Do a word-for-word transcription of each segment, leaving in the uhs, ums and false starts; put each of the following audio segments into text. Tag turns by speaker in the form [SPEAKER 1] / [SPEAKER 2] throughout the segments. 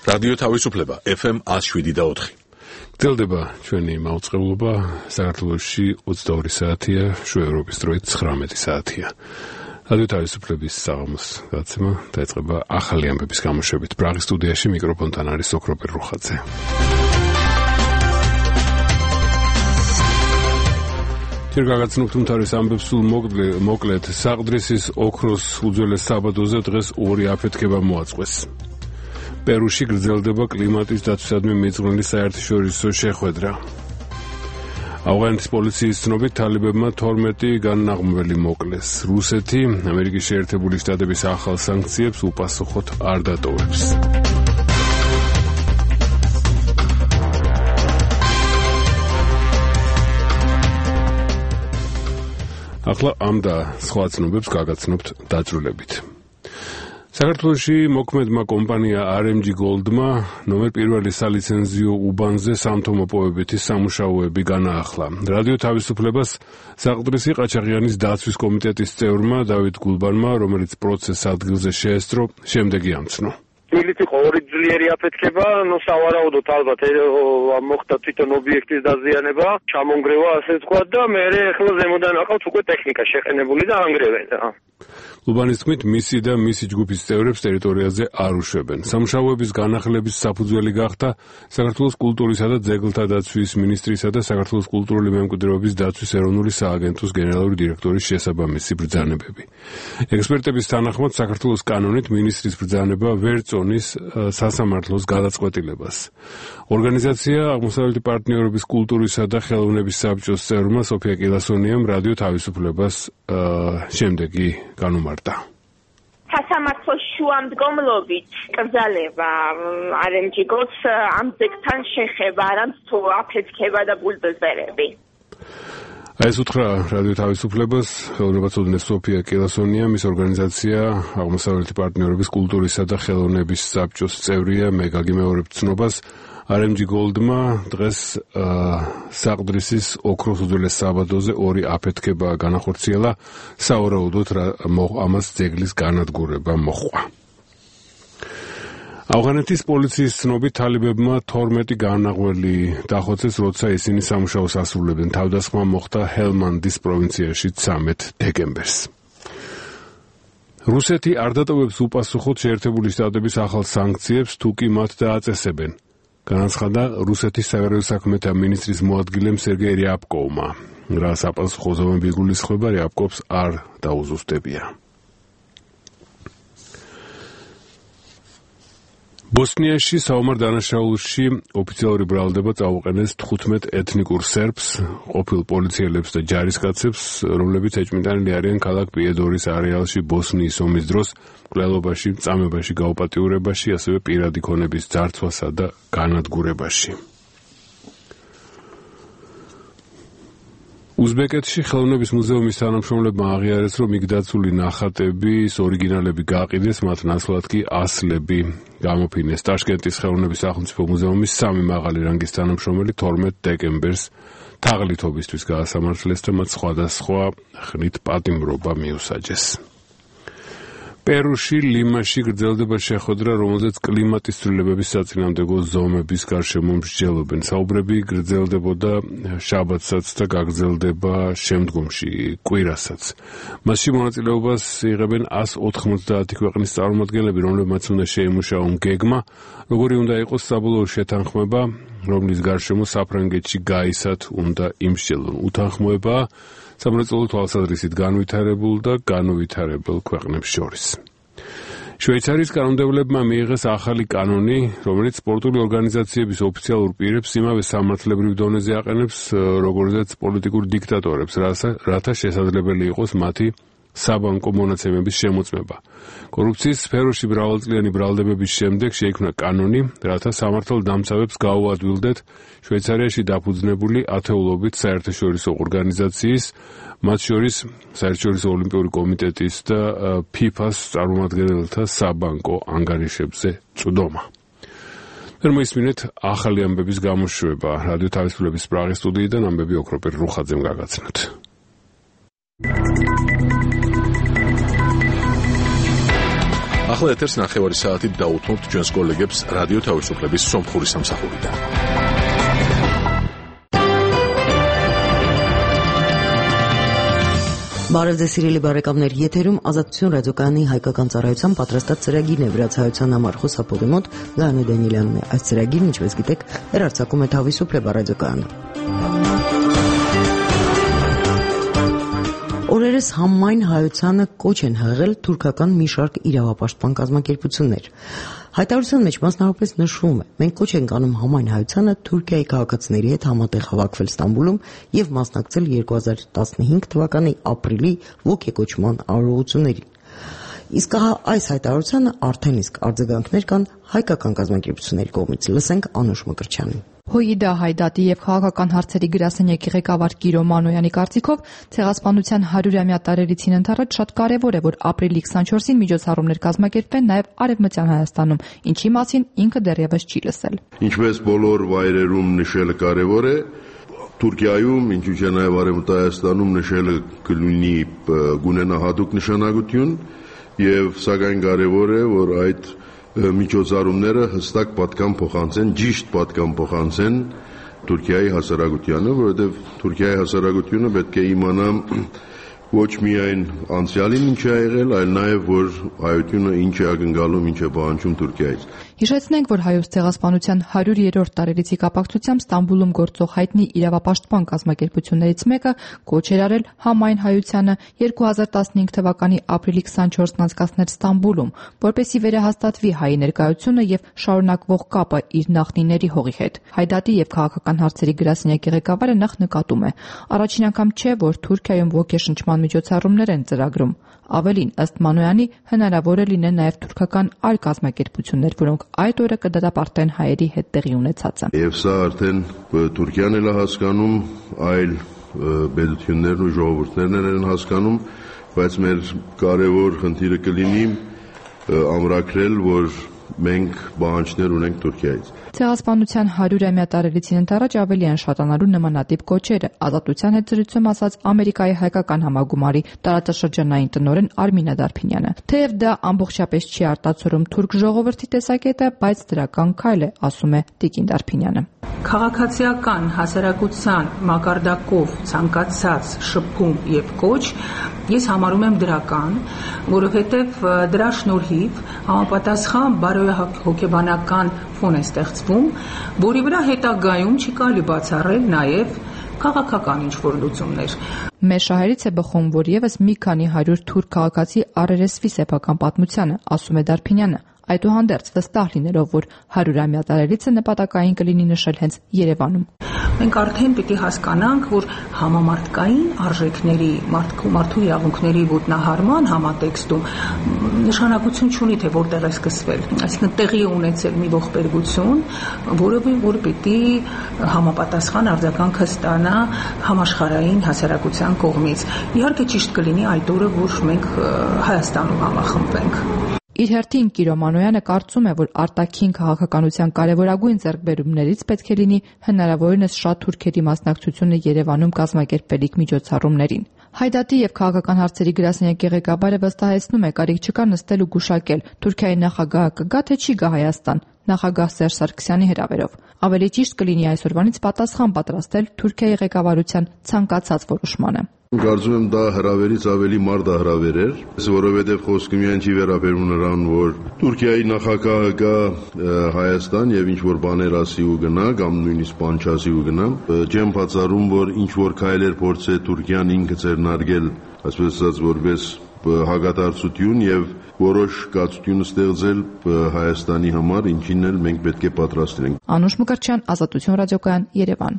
[SPEAKER 1] რადიო თავისუფლება ეფ ემ one oh seven და four.
[SPEAKER 2] გრძელდება ჩვენი მაუწყებლობა საქართველოში ოცდაორი საათია, შუა ევროპის დროით ცხრამეტი საათია. რადიო თავისუფლების საღამოს გადაცემა დაიწყება ახალი ამბების გამოშვებით. პრაღის სტუდიაში მიკროფონთან არის ოქროპირ რუხაძე. ჯერ გაგაცნობთ უმთავრეს ამბებს სულ მოკლედ. საყდრისის ოქროს უძველეს საბადოზე დღეს ორი აფეთქება მოაწყვეს. პერუში გრძელდება კლიმატის დაცვისადმი მიძღვნილი საერთაშორისო შეხვედრა. ავღანეთის პოლიციის ცნობით თალიბებმა თორმეტი განმაღმველი მოკლეს. რუსეთი ამერიკის შეერთებული შტატების ახალ სანქციებს უპასუხოდ არ დატოვებს. ახლა ამ და სხვა ცნობებს გაგაცნობთ დაწვრილებით. საქართველოში მოქმედმა კომპანია არ ემ ჯი Gold-მა ნომერ პირველი სალიცენზიო უბანზე სამთო-მოპოვებითი სამუშაოები განაახლა. რადიო თავისუფლებას საყდრისი ყაჩაღიანის დაცვის კომიტეტის წევრმა დავით გულბანმა, რომელიც პროცესს ადგილზე შეესწრო, შემდეგი ამცნო.
[SPEAKER 3] მილით იყო ორი ძლიერი აფეთქება, ნუ სავარაუდოდ ალბათ მოხდა თვითონ ობიექტის დაზიანება, ჩამონგრევა ასე თქვა და მე ახლა ზემოდან აყავთ უკვე ტექნიკა შეყენებული და ანგრევენ.
[SPEAKER 2] გულბანის თქმით, მისი და მისი ჯგუფის წევრებს ტერიტორიაზე არ უშვებენ. სამუშაოების განახლების საფუძველი გახდა საქართველოს კულტურისა და ძეგლთა დაცვის მინისტრისა და საქართველოს კულტურული მემკვიდრეობის დაცვის ეროვნული სააგენტოს გენერალური დირექტორის შესაბამისი ბრძანებები. ექსპერტების თანახმად საქართველოს კანონით მინისტრის ბრძანება ვერ წონის სასამართლოს გადაწყვეტილებას. ორგანიზაცია აღმოსავლეთი პარტნიორობის კულტურისა და ხელოვნების საბჭოს წევრმა სოფია კილასონიამ რადიო თავისუფლებას შემდეგი განუმარტა.
[SPEAKER 4] სასამართლოს შუამდგომლობით კრძალება არ ემ ჯი Gold-ს ამ ძეგლთან შეხება, არამც თუ აფეთქება და ბულდოზერები.
[SPEAKER 2] ეს უთხრა რადიო თავისუფლებას ხელოვნებაცოდნე სოფია კილასონია, მის ორგანიზაცია აღმოსავლეთი პარტნიორობის კულტურისა და ხელოვნების საბჭოს წევრია, მე გაგიმეორებ ცნობას. არ ემ ჯი Gold-მა დღეს საყდრისის ოქროს უძველეს საბადოზე ორი აფეთქება განახორციელა, სავარაუდოდ ამას ძეგლის განადგურება მოჰყვა. ავღანეთის პოლიციის ცნობით თალიბებმა თორმეტი განაღველი დახოცეს, როცა ისინი სამუშაოს ასრულებდნენ. თავდასხმა მოხდა ჰელმანდის პროვინციაში ცამეტ დეკემბერს. რუსეთი არ დატოვებს უპასუხოდ შეერთებული შტატების ახალ სანქციებს, თუ კი მათ დააწესებენ. განაცხადა რუსეთის საგარეო საქმეთა მინისტრის მოადგილემ სერგეი რიაბკოვმა. რა საპასუხო ზომები იგულისხმება, რიაბკოვს არ დაუზუსტებია. ბოსნიაში საომარ დანაშაულში ოფიციალური ბრალდება წაუყენეს თხუთმეტ ეთნიკურ სერბს, ყოფილ პოლიციელებს და ჯარისკაცებს, რომლებიც ეჭვმიტანილი არიან ქალაქ პიედორის არეალში ბოსნიის ომის დროს მკვლელობაში, წამებაში, გაუპატიურებაში, ასევე პირადი ქონების ძარცვასა და განადგურებაში. უზბეკეთში ხელოვნების მუზეუმის თანამშრომლებმა აღიარეს, რომ იქ დაცული ნახატების ორიგინალები გააყიდეს, მათ ნაცვლად კი ასლები გამოფინეს. ტაშკენტის ხელოვნების სახელმწიფო მუზეუმის სამი მაღალი რანგის თანამშრომელი თორმეტ დეკემბერს თაღლითობისთვის გაასამართლეს და მათ სხვადასხვა ხნით პატიმრობა მიუსაჯეს. პერუში ლიმაში გრძელდება შეხვედრა, რომელზეც კლიმატის ცვლილებების საწინააღმდეგო ზომების გარშემო მსჯელობენ. საუბრები გრძელდებოდა შაბათსაც და გაგრძელდება შემდგომში, კვირასაც. მასში მონაწილეობას იღებენ one ninety ქვეყნის წარმომადგენლები, რომლებმაც უნდა შეიმუშაონ გეგმა, როგორი უნდა იყოს საბოლოო შეთანხმება, რომლის გარშემო საფრანგეთში გაისად უნდა იმსჯელონ. უთანხმოებაა სამრეწველო თვალსაზრისით განვითარებულ და განუვითარებელ ქვეყნებს შორის. შვეიცარიის კანონმდებლებმა მიიღეს ახალი კანონი, რომელიც სპორტული ორგანიზაციების ოფიციალურ პირებს იმავე სამართლებრივ დონეზე აყენებს, როგორზეც პოლიტიკურ დიქტატორებს, რათა შესაძლებელი იყოს მათი საბანკო მონაცემების შემოწმება. კორუფციის სფეროში მრავალწლიანი ბრალდებების შემდეგ შეიქმნა კანონი, რათა სამართალდამცავებს გაუადვილდეთ შვეიცარიაში დაფუძნებული ათეულობით საერთაშორისო ორგანიზაციის, მათ შორის საერთაშორისო ოლიმპიური კომიტეტის და ფიფას წარმომადგენელთა საბანკო ანგარიშებზე წვდომა. მოისმინეთ ახალი ამბების გამოშვება. რადიო თავისუფლების პრაღის სტუდიიდან ამბები ოქროპირ რუხაძემ გაგაცნოთ.
[SPEAKER 1] ახლა ეთერს ნახევარი საათით დაუთმობთ ჩვენს კოლეგებს რადიო თავისუფლების სომხური სამსახურიდან.
[SPEAKER 5] Բարև ձեզ սիրելի բարեկամներ, եթերում Ազատություն ռադիոկայանի հայկական ծառայության պատրաստած ծրագիրն է վրացայության համար խոսափողի մոտ Գայանե Դանիելյանն է։ Այս ծրագիրն, ինչպես գիտեք, հեռարձակում է Თავისუფლება ռադիոկայանը։ Օրերս համայն հայությանը կոչ են հղել թուրքական մի շարք իրավապաշտպան կազմակերպություններ։ Հայտարարության մեջ մասնավորապես նշվում է. մենք կոչ ենք անում համայն հայությանը Թուրքիայի քաղաքացիների հետ համատեղ հավաքվել Ստամբուլում եւ մասնակցել երկու հազար տասնհինգ թվականի ապրիլի ոգեկոչման արարողություններին։ Իսկ ահա այս հայտարարությանը արդեն իսկ արձագանքներ կան հայկական կազմակերպությունների կողմից։ Լսենք Անուշ Մկրտչյանին։
[SPEAKER 6] Հույդա Հայդատի եւ քաղաքական հարցերի գրասենյակի ղեկավար Կիրո Մանոյանի կարծիքով ցեղասպանության հարյուրամյա տարելիցին ընթառաջ շատ կարեւոր է, որ ապրիլի քսանչորսին միջոցառումներ կազմակերպվեն նաեւ Արևմտյան Հայաստանում, ինչի մասին ինքը դեռևս չի լսել։
[SPEAKER 7] Ինչպես բոլոր վայրերում նշելը կարեւոր է, Թուրքիայում, ինչու՞ չէ նաեւ Արևմտյան Հայաստանում նշելը կլինի գունենա հատուկ նշանակություն եւ սակայն կարեւոր է, որ այդ միջոցառումները հստակ պատկան փոխանցեն, ճիշտ պատկան փոխանցեն Թուրքիայի հասարակությանը, որովհետև Թուրքիայի հասարակությունը պետք է իմանա ոչ միայն անցյալին ինչ է եղել, այլ նաև որ հայությունը ինչ է ակնկալում, ինչ է պահանջում Թուրքիայից։
[SPEAKER 6] Հիշեցնենք, որ հայոց ցեղասպանության հարյուրերորդ տարելիցի կապակցությամբ Ստամբուլում գործող հայտնի իրավապաշտպան կազմակերպություններից մեկը կոչ էր արել համայն հայությանը երկու հազար տասնհինգ թվականի ապրիլի քսանչորսին անցկացնել Ստամբուլում, որպեսզի վերահաստատվի հայի ներկայությունը եւ շարունակվող կապը իր նախնիների հողի հետ։ Հայդատի եւ քաղաքական հարցերի գրասենյակի ղեկավարը նախ նկատում է. առաջին անգամ չէ, որ Թուրքիայում ոգեշնչման միջոցառումներ են ծրագրում։ Ավելին, ըստ Մանոյանի, հնարավոր է լինեն նաև թուրքական այլ կազմակերպություններ, որոնք այդ օրը կդատապարտեն հայերի հետ տեղի ունեցածը։
[SPEAKER 7] Եվ սա արդեն Թուրքիան էլ է հասկանում, այլ պետություններն ու ժողովուրդներն են հասկանում, բայց մեր կարևոր խնդիրը կլինի ամրագրել, որ մենք բանջներ ունենք Թուրքիայից։
[SPEAKER 6] Ցեղասպանության հարյուրամյա տարելիցին ընթառաջ ավելի են շատանալու նմանատիպ կոչերը, Ազատության հետ զրույցում ասաց Ամերիկայի հայկական համագումարի տարածաշրջանային տնօրեն Արմինե Դարփինյանը։ Թեև դա ամբողջապես չի արտացոլում թուրք ժողովրդի տեսակետը, բայց դրական քայլ է, ասում է Տիկին Դարփինյանը։
[SPEAKER 8] Քաղաքացիական հասարակության մակարդակով ցանկացած շփում եւ կոչ ես համարում եմ դրական, որովհետեւ դրա շնորհիվ համապատասխան բարոյահոգեբանական ֆոն է ստեղծվում, որի վրա հետագայում չի կարելի բացառել նաեւ քաղաքական ինչ-որ լուծումներ։
[SPEAKER 6] Մեր շահերից է բխում, որ եւս մի քանի հարյուր թուրք քաղաքացի առերեսվի սեփական պատմությանը, ասում է Դարփինյանը, այդուհանդերձ վստահ լինելով, որ հարյուրամյա տարելիցը նպատակային կլինի նշել հենց Երևանում։
[SPEAKER 8] Մենք արդեն պիտի հասկանանք, որ համամարտկային արժեքների, մարդու իրավունքների ոտնահարման համատեքստում նշանակություն չունի, թե որտեղ է սկսվել։ Այսինքն տեղի է ունեցել մի ողբերգություն, որը որ պիտի համապատասխան արձագանքը ստանա համաշխարհային հասարակության կողմից։ Իհարկե ճիշտ կլինի այդ օրը, որ մենք Հայաստանում համախմբվենք։
[SPEAKER 6] Իր հերթին Կիրո Մանոյանը կարծում է, որ արտաքին քաղաքականության կարևորագույն ձեռքբերումներից պետք է լինի հնարավորինս շատ թուրքերի մասնակցությունը Երևանում կազմակերպվելիք միջոցառումներին։ Հայդատի եւ քաղաքական հարցերի գրասենյակի ղեկավարը վստահեցնում է, կարիք չկա նստել ու գուշակել Թուրքիայի նախագահը կգա թե չի գա Հայաստան, նախագահ Սերժ Սարգսյանի հրավերով։ Ավելի ճիշտ կլինի այսօրվանից պատասխան պատրաստել Թուրքիայի ղեկավարության ցանկացած որոշմանը։
[SPEAKER 7] Կարծում եմ դա հրավերից ավելի մարտահրավեր էր, որովհետև խոսքը միայն չի վերաբերում նրան, որ Թուրքիայի նախագահը գա Հայաստան եւ ինչ որ բաներ ասի ու գնա, կամ նույնիսկ բան չասի ու գնա, չեմ բացառում, որ ինչ որ քայլեր փորձե Թուրքիան ինքը ձեռնարկել, այսպես ասած, որպես հագադարձություն եւ որոշ կացություն ստեղծել Հայաստանի համար, ինչին էլ մենք պետք է պատրաստ լինենք։
[SPEAKER 6] Անուշ Մկրտչյան, Ազատություն ռադիոկայան, Երևան։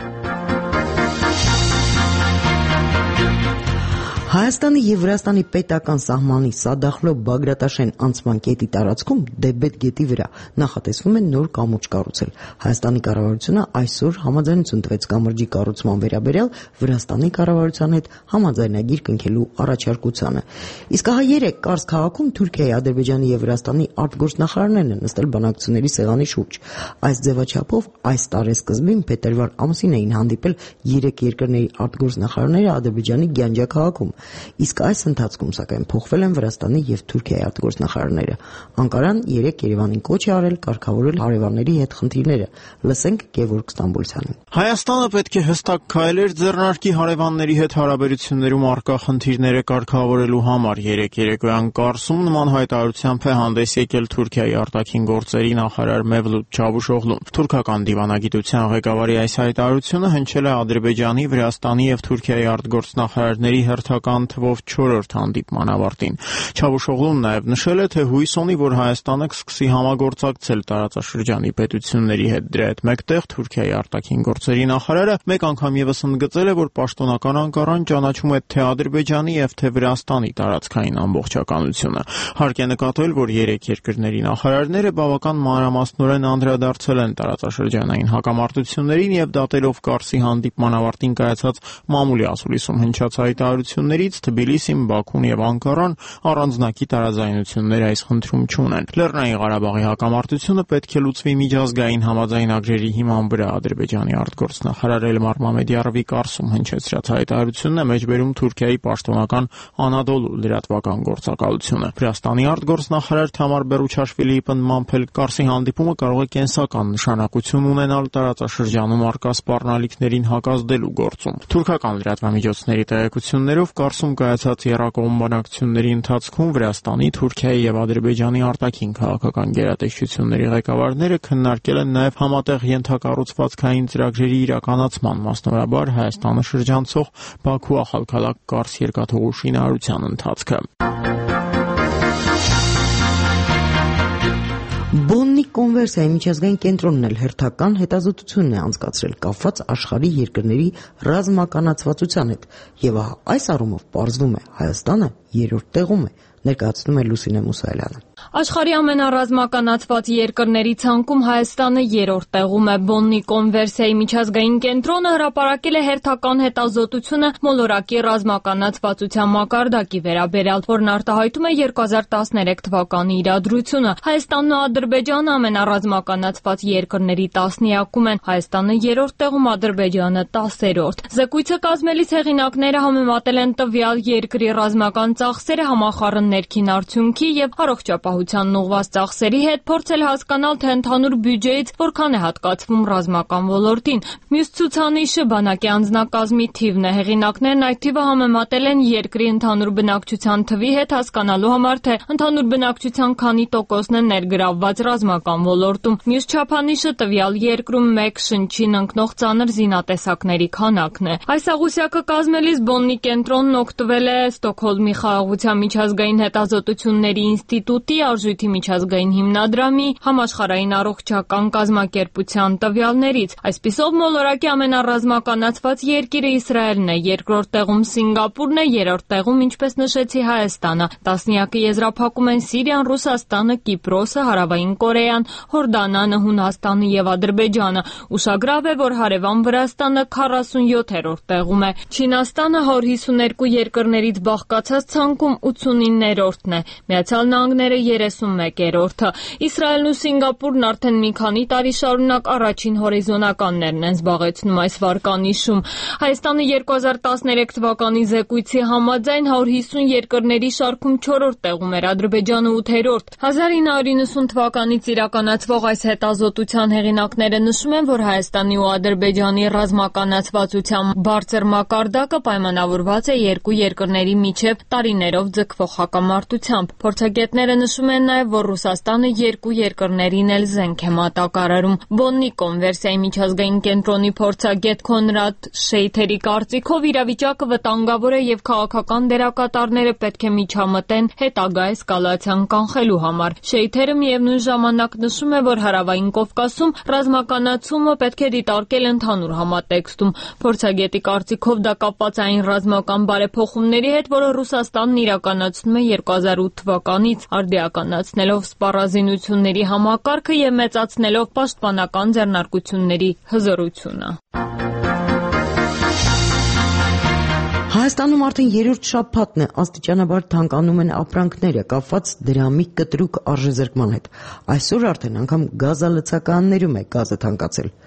[SPEAKER 5] Հայաստանի եւ Վրաստանի պետական սահմանի Սադախլո-Բագրատաշեն անցման կետի տարածքում Դեբետ գետի վրա նախատեսվում է նոր կամուրջ կառուցել։ Հայաստանի կառավարությունը այսօր համաձայնություն տվեց կամրջի կառուցման վերաբերյալ Վրաստանի կառավարության հետ համաձայնագիր կնքելու առաջարկությանը։ Իսկ ահա երեկ Կարս քաղաքում Թուրքիայի, Ադրբեջանի եւ Վրաստանի արտգործնախարարներն են նստել բանակցությունների սեղանի շուրջ։ Այս ձևաչափով այս տարեսկզբին փետրվար ամսին էին հանդիպել երեք երկրների արտգործնախարարները Ադրբեջանի Գյանջա քաղաքում։ Իսկ այս ընթացքում սակայն փոխվել են Վրաստանի եւ Թուրքիայի արտգործնախարարները։ Անկարան երեք Երևանին կոչ է արել կարգավորել հարևանների հետ խնդիրները։ Լսենք Գևորգ Ստամբուլցյանին։
[SPEAKER 9] Հայաստանը պետք է հստակ քայլեր ձեռնարկի հարևանների հետ հարաբերություններում առկա խնդիրները կարգավորելու համար։ Երեք երեկոյան Կարսում նման հայտարարությամբ է հանդես եկել Թուրքիայի արտաքին գործերի նախարար Մևլութ Չավուշօղլուն։ Թուրքական դիվանագիտության ղեկավարի այս հայտարարությունը հնչել է Ադրբեջանի, Վրաստանի եւ Թուրքիայի արտգործնախարարների հերթական թվով չորրորդ հանդիպման ավարտին։ Չավուշօղլուն նաեւ նշել է, թե հույս ունի, որ Հայաստանը կսկսի համագործակցել տարածաշրջանի պետությունների հետ։ Դրա հետ մեկտեղ Թուրքիայի արտաքին գործերի նախարարը մեկ անգամ եւս ընդգծել է, որ պաշտոնական Անկարան ճանաչում է թե Ադրբեջանի եւ թե Վրաստանի տարածքային ամբողջականությունը։ Հարկ է նկատել, որ երեք երկրների նախարարները բավական մանրամասնորեն անդրադարձել են տարածաշրջանային հակամարտություններին եւ դատելով Կարսի հանդիպման ավարտին կայացած մամուլի ասուլիսում հնչած հայտարարություններից Թբիլիսին, Բաքուն եւ Անկարան առանձնակի տարաձայնություններ այս խնդրում չունեն։ Լեռնային Ղարաբաղի հակամարտությունը պետք է լուծվի միջազգային համաձայնագրերի հիման վրա։ Ադրբեջանի արտգործնախարար Էլմար Մամեդյարովի Կարսում հնչեցրած հայտարարությունն է մեջբերում Թուրքիայի պաշտոնական Անադոլու լրատվական գործակալությունը։ Վրաստանի արտգործնախարար Թամար Բերուչաշվիլիի պնդմամբ էլ Կարսի հանդիպումը կարող է կենսական նշանակություն ունենալ տարածաշրջանում առկա սպառնալիքներին հակազդելու գործում։ Թուրքական լրատվամիջոցների տեղեկություններով Կարսում կայացած եռակողմ բանակցությունների ընթացքում Վրաստանի, Թուրքիայի եւ Ադրբեջանի արտաքին քաղաքական գերատեսչությունների ղեկավարները քննարկել են նաեւ համատեղ ենթակառուցվածքային ծրագրերի իրականացման, մասնավորաբար Հայաստանը շրջանցող Բաքու-Ախալքալակ Կարս երկաթուղու շինարարության ընթացքը։
[SPEAKER 5] Բոննի կոնվերսիայի միջազգային կենտրոնն էլ հերթական հետազոտությունն է անցկացրել կապված աշխարհի երկրների ռազմականացվածության հետ, եւ ահա այս առումով պարզվում է Հայաստանը երրորդ տեղում է, ներկայացնում է Լուսինե Մուսայելյանը։
[SPEAKER 10] Աշխարհի ամենառազմականացված երկրների ցանկում Հայաստանը երրորդ տեղում է։ Բոննի կոնվերսիայի միջազգային կենտրոնը հրապարակել է հերթական հետազոտությունը մոլորակի ռազմականացվածության մակարդակի վերաբերյալ, որն արտահայտում է երկու հազար տասներեք թվականի իրադրությունը։ Հայաստանն ու Ադրբեջանը ամենառազմականացված երկրների տասնյակում են, Հայաստանը երրորդ տեղում, Ադրբեջանը տասերորդ։ Զեկույցը կազմելիս հեղինակները համեմատել են տվյալ երկրի ռազմական ծախսերը համախառն ներքին արդյունքի եւ առողջապահությանն ուղղված ծախսերի հետ, փորձել հասկանալ, թե ընդհանուր բյուջեից որքան է հատկացվում ռազմական ոլորտին։ Մյուս ցուցանիշը բանակի անձնակազմի թիվն է։ Հեղինակներն այդ թիվը համեմատել են երկրի ընդհանուր բնակչության թվի հետ, հասկանալու համար, թե ընդհանուր բնակչության քանի տոկոսն է ներգրավված ռազմական ոլորտում։ Մյուս չափանիշը տվյալ երկրում մեկ շնչին ընկնող ծանր զինատեսակների քանակն է։ Այս աղյուսակը կազմելիս Բոննի կենտրոնն օգտվել է Ստոկհոլմի խաղաղության միջազգային հետազոտությունների ինստիտուտի, Արժույթի միջազգային հիմնադրամի, Համաշխարհային առողջական կազմակերպության տվյալներից։ Այսպիսով մոլորակի ամենառազմականացված երկիրը Իսրայելն է, երկրորդ տեղում Սինգապուրն է, երրորդ տեղում, ինչպես նշեցի, Հայաստանը։ Տասնյակը եզրափակում են Սիրիան, Ռուսաստանը, Կիպրոսը, Հարավային Կորեան, Հորդանանը, Հունաստանը եւ Ադրբեջանը։ Ուշագրավ է, որ հարևան Վրաստանը քառասունյոթերորդ տեղում է։ Չինաստանը հարյուր հիսուներկու երկրներից բաղկացած ցանկում ութսունիններորդն է, Միացյալ Նահանգները երեսունմեկերորդը։ Իսրայելն ու Սինգապուրն արդեն մի քանի տարի շարունակ առաջին հորիզոնականներն են զբաղեցնում այս վարկանիշում։ Հայաստանը երկու հազար տասներեք թվականի զեկույցի համաձայն հարյուր հիսուն երկրների շարքում չորրորդ տեղում էր, Ադրբեջանը ութերորդ։ հազար ինը հարյուր իննսուն թվականից իրականացվող այս հետազոտության հեղինակները նշում են, որ Հայաստանի ու Ադրբեջանի ռազմականացվածության բարձր մակարդակը պայմանավորված է երկու երկրների միջև տարիներով ձգվող հակամարտությամբ։ Փորձագետները նշում են նաև, որ Ռուսաստանը երկու երկրներին էլ զենք է մատակարարում։ Բոննի կոնվերսիայի միջազգային կենտրոնի փորձագետ Քոնրադ Շեյթերի կարծիքով իրավիճակը վտանգավոր է եւ քաղաքական դերակատարները պետք է միջամտեն հետագա էսկալացիան կանխելու համար։ Շեյթերը միևնույն ժամանակ նշում է, որ Հարավային Կովկասում ռազմականացումը պետք է դիտարկել ընդհանուր համատեքստում։ Փորձագետի կարծիքով դա կապված է այն ռազմական բարեփոխումների հետ, որը Ռուսաստանն իրականացնում է երկու հազար ութ թվականից, արդիականացնելով սպառազինությունների համակարգը եւ մեծացնելով պաշտպանական ձեռնարկությունների հզորությունը։
[SPEAKER 5] Հայաստանում արդեն երրորդ շաբաթն է, աստիճանաբար թանկանում են ապրանքները, կապված դրամի կտրուկ արժեզրկման հետ։ Այսօր արդեն անգամ գազալցականներում է գազը թանկացել։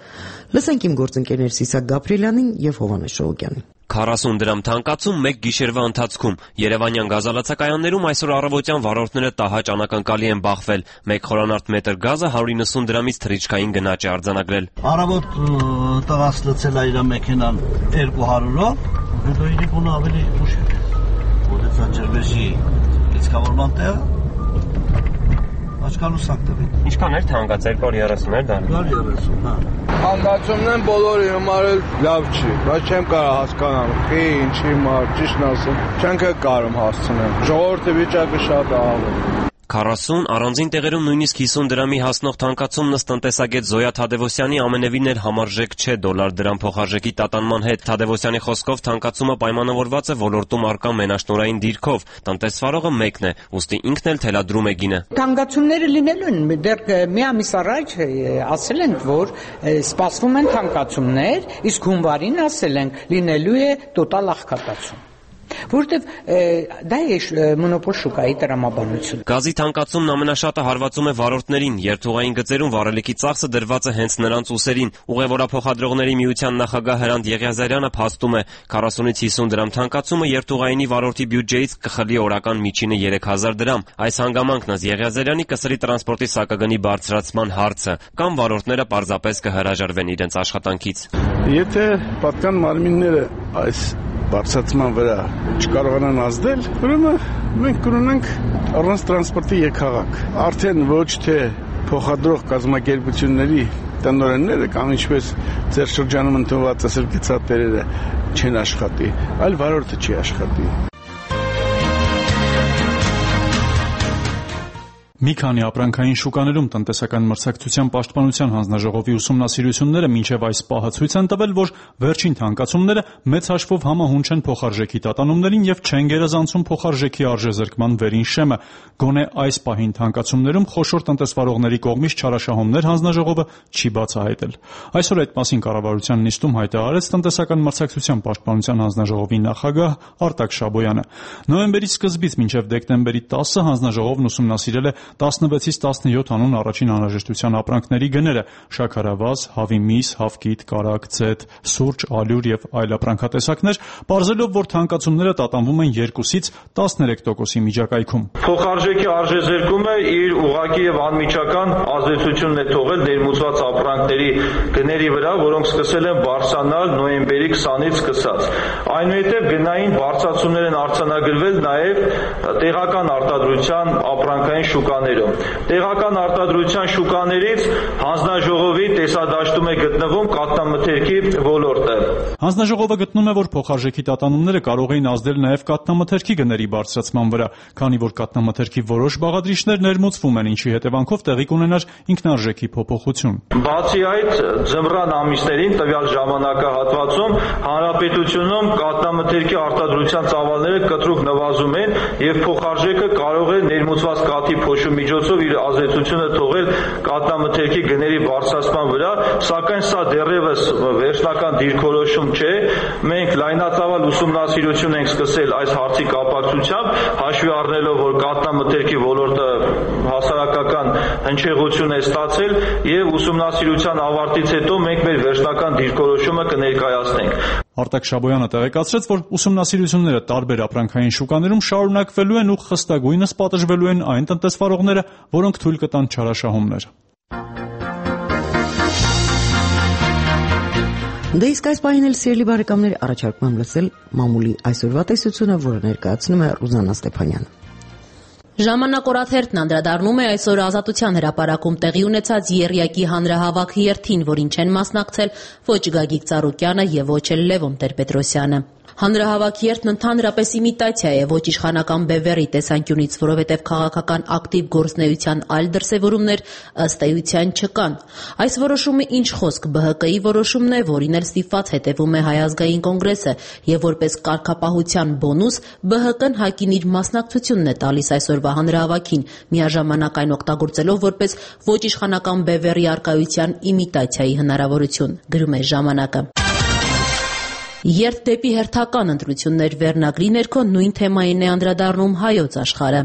[SPEAKER 5] Լսենք իմ գործընկերներ Սիսակ Գաբրիելյանին եւ Հովհաննես Շողոկյանին։
[SPEAKER 11] քառասուն դրամ թանկացում մեկ գիշերվա ընթացքում։ Երևանյան գազալացակայաններում այսօր առավոտյան վարորդները տհաճ անակնկալի են բախվել։ Մեկ խորանարդ մետր գազը հարյուր իննսուն դրամից թռիչքային գնաճ է արձանագրել։
[SPEAKER 12] Առավոտ տղաս լցել է իր մեքենան երկու հարյուրով, հետո իր գունը ավելի ուշ է։ Ոտեցա Ջերբեշի լիցքավորման տեղը։ Աչքանուսակ տվի։
[SPEAKER 11] Ինչքան էր թանկաց երկու հարյուր երեսուն էր դա։
[SPEAKER 12] երկու հարյուր երեսուն, հա։
[SPEAKER 13] Թանկացումն են բոլորի համար լավ չի, բայց չեմ կարող հասկանալ, խի ինչի մար, ճիշտն ասեմ, չենք կարող հասցնել։ Ժողովրդի վիճակը շատ է աղում։
[SPEAKER 11] քառասուն առանձին տեղերում նույնիսկ հիսուն դրամի հասնող թանկացումն ըստ տնտեսագետ Զոյա Թադևոսյանի ամենևին էր համարժեք չէ դոլար դրամ փոխարժեքի տատանման հետ։ Թադևոսյանի խոսքով թանկացումը պայմանավորված է ոլորտում առկա մենաշնորհային դիրքով։ Տնտեսվարողը մեկն է, ուստի ինքն էլ թելադրում է գինը։
[SPEAKER 14] Թանկացումները լինելու են, դեռ մի ամիս առաջ ասել ենք, որ սպասվում են թանկացումներ, իսկ հունվարին ասել ենք լինելու է տոտալ աղքատացում։ Որտեվ դա է մոնոպոլ շուկայի տրամաբանությունը։
[SPEAKER 11] Գազի թանկացումն ամենաշատը հարվածում է վարորդներին։ Երթուղային գծերում վառելիքի ծախսը դրված է հենց նրանց ուսերին։ Ուղևորափոխադրողների միության նախագահ Հրանտ Եղիազարյանը փաստում է, քառասունից հիսուն դրամ թանկացումը երթուղայինի վարորդի բյուջեից կխլի օրական միջինը երեք հազար դրամ։ Այս հանգամանքն ըստ Եղիազարյանի կսրի տրանսպորտի սակագնի բարձրացման հարցը, կամ վարորդները պարզապես կհրաժարվեն իրենց աշխատանքից։
[SPEAKER 13] Եթե պատկան մարմինները այս բարձրացման վրա չկարողանան ազդել, ուրեմն մենք կունենանք առանց տրանսպորտի եկաղակ։ Արդեն ոչ թե փոխադրող կազմակերպությունների տնօրենները կամ ինչպես ձեր շրջանում ընդունված ասելքիցատերերը չեն աշխատի, այլ վարորդը չի աշխատի։
[SPEAKER 15] Մի քանի ապրանքային շուկաներում տնտեսական մրցակցության պաշտպանության հանձնաժողովի ուսումնասիրությունները մինչև այս պահը ցույց են տվել, որ վերջին թանկացումները մեծ հաշվով համահունչ են փոխարժեքի տատանումներին եւ չեն գերազանցում փոխարժեքի արժեզրկման վերին շեմը։ Գոնե այս պահին թանկացումներում խոշոր տնտեսվարողների կողմից չարաշահումներ հանձնաժողովը չի բացահայտել։ Այսօր այդ մասին կառավարության նիստում հայտարարեց տնտեսական մրցակցության պաշտպանության հանձնաժողովի նախագահ Արտակ Շաբոյանը։ Նոյեմբերի սկզբից մինչև դեկտեմբերի տասը հանձնաժողովն ուսումնասիրել է տասնվեցից տասնյոթ անուն առաջին անհրաժեշտության ապրանքների գները՝ շաքարավազ, հավի միս, հավկիթ, կարագ, ձեթ, սուրճ, ալյուր եւ այլ ապրանքատեսակներ, պարզելով, որ թանկացումները տատանվում են երկուսից տասներեք տոկոսի միջակայքում։
[SPEAKER 16] Փոխարժեքի արժեզրկումը իր ուղղակի եւ անմիջական ազդեցությունն է թողել ներմուծված ապրանքների գների վրա, որոնք սկսել են բարձրանալ նոյեմբերի քսանից սկսած։ Այնուհետև գնային բարձրացումներ են արձանագրվել նաեւ տեղական արտադրության ապրանքային շուկաներում։ Տեղական արտադրության շուկաներից հանձնաժողովի տեսադաշտում է գտնվում կաթնամթերքի ոլորտը։
[SPEAKER 15] Հանձնաժողովը գտնում է, որ փոխարժեքի տատանումները կարող էին ազդել նաև կաթնամթերքի գների բարձրացման վրա, քանի որ կաթնամթերքի որոշ բաղադրիչներ ներմուծվում են, ինչի հետևանքով տեղի կունենար ինքնարժեքի փոփոխություն։
[SPEAKER 16] Բացի այդ, ձմռան ամիսներին տվյալ ժամանակահատվածում հանրապետությունում կաթնամթերքի արտադրության ծավալները կտրուկ նվազում են եւ փոխարժեքը կարող է ներմուծված կաթի փոշու միջոցով իր ազդեցությունը թողել կաթնամթերքի գների բարձրացման վրա, սակայն սա դեռևս վերջնական դիրքորոշում չէ։ Մենք լայնածավալ ուսումնասիրություն ենք սկսել այս հարցի կապակցությամբ, հաշվի առնելով, որ կաթնամթերքի ոլորտը հասարակական հնչեղություն է ստացել եւ ուսումնասիրության ավարտից հետո մենք մեր վերջնական դիրքորոշումը կներկայացնենք։
[SPEAKER 15] Արտակ Շաբոյանը տեղեկացրեց, որ ուսումնասիրությունները տարբեր ապրանքային շուկաներում շարունակվելու են ու խստագույնս պատժվելու են այն տնտեսվարողները, որոնք թույլ կտան չարաշահումներ։
[SPEAKER 5] Դե իսկ այս պահին էլ սիրելի բարեկամներ, առաջարկում եմ լսել մամուլի այսօրվա տեսությունը, որը ներկայացնում է Ռուզաննա Ստեփանյանը։
[SPEAKER 17] Ժամանակ օրաթերթն անդրադառնում է այսօր Ազատության հրապարակում տեղի ունեցած եռյակի հանրահավաք երթին, որին չեն մասնակցել ոչ Գագիկ Ծառուկյանը եւ ոչ էլ Լևոն Տեր-Պետրոսյանը։ Հանրահավաք երթն ընդհանրապես իմիտացիա է ոչ իշխանական բևեռի տեսանկյունից, որովհետև քաղաքական ակտիվ գործունեության այլ դրսևորումներ ըստ էության չկան։ Այս որոշումը ինչ խոսք бэ հը կի որոշումն է, որին էլ ստիպված հետևում է Հայ ազգային կոնգրեսը, եւ որպես կարգապահության բոնուս бэ հը կն ՀԱԿ-ին իր մասնակցությունն է տալիս այսօրվա հանրահավաքին, միաժամանակ այն օգտագործելով որպես ոչ իշխանական բևեռի առկայության իմիտացիայի հնարավորություն, գրում է ժամանակը։ Երթ դեպի հերթական ընտրություններ վերնագրի ներքո նույն թեմային է անդրադառնում Հայոց աշխարհը։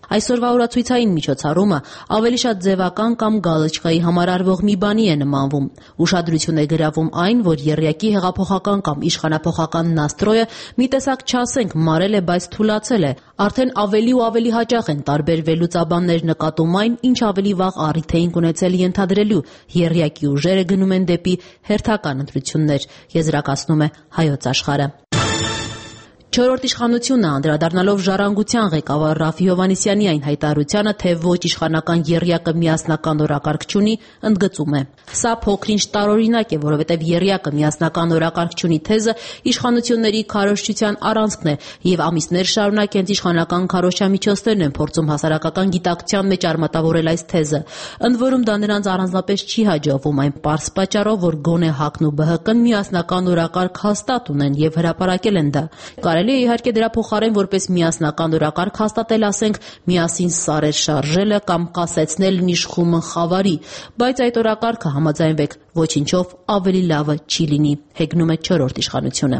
[SPEAKER 17] Այսօրվա օրացույցային միջոցառումը ավելի շատ ձևական կամ գալչկայի համար արվող մի բանի է նմանվում։ Ուշադրություն է գրավում այն, որ եռյակի հեղափոխական կամ իշխանափոխական նաստրոյը մի տեսակ չասենք մարել է, բայց թուլացել է։ Արդեն ավելի ու ավելի հաճախ են տարբեր վերլուծաբաններ նկատում այն, ինչ ավելի վաղ առիթ էին ունեցել ենթադրելու, եռյակի ուժերը գնում են դեպի հերթական ընտրություններ, եզրակացնում է Հայոց Աշխարհը։ Չորրորդ իշխանությունը անդրադառնալով ժառանգության ղեկավար Ռաֆի Հովհաննիսյանի այն հայտարարությանը, թե ոչ իշխանական եռյակը միասնական օրակարգ չունի, ընդգծում է. Սա փոքրինչ տարօրինակ է, որովհետև եռյակը միասնական օրակարգ չունի թեզը իշխանությունների քարոզչության առանցքն է, եւ ամիսներ շարունակ հենց իշխանական քարոզչամիջոցներն են փորձում հասարակական գիտակցության մեջ արմատավորել այս թեզը։ Ընդ որում դա նրանց առանձնապես չի հաջողվում այն պարզ պատճառով, որ գոնե ՀԱԿ-ն ու ԲՀԿ-ն միասնական օրակարգ հաստատ ունեն եւ հրապարակել են դա։ Կարելի է իհարկե դրա փոխարեն որպես միասնական օրակարգ հաստատել, ասենք, միասին սարեր շարժելը կամ կասեցնել իշխումը խավարի, բայց այդ օրակարգը, համաձայնվեք, ոչինչով ավելի լավը չի լինի, հեգնում է չորրորդ իշխանությունը։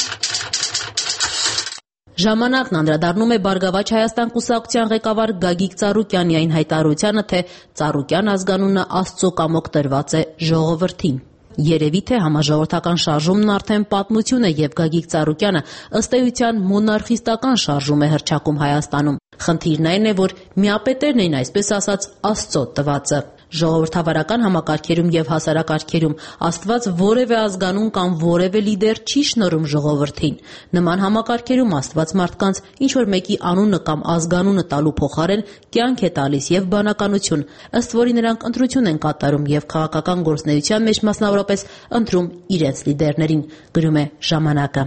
[SPEAKER 17] Ժամանակն անդրադառնում է Բարգավաճ Հայաստան կուսակցության ղեկավար Գագիկ Ծառուկյանի այն հայտարարությանը, թե Ծառուկյան ազգանունը Աստծո կամոք տրված է ժողովրդին։ Երևի թե համաժողովրդական շարժումն արդեն պատմություն է եւ Գագիկ Ծառուկյանը ըստ էության մոնարխիստական շարժում է հռչակում Հայաստանում։ Խնդիրն այն է, որ միապետերն էին, այսպես ասած, Աստծո տվածը։ Ժողովրդավարական համակարգերում եւ հասարակարգերում Աստված որևէ ազգանուն կամ որևէ լիդեր չի շնորհում ժողովրդին։ Նման համակարգերում Աստված մարդկանց ինչ որ մեկի անունը կամ ազգանունը տալու փոխարեն կյանք է տալիս եւ բանականություն, ըստ որի նրանք ընտրություն են կատարում եւ քաղաքական գործունեության մեջ մասնավորապես ընտրում իրենց լիդերներին, գրում է Ժամանակը։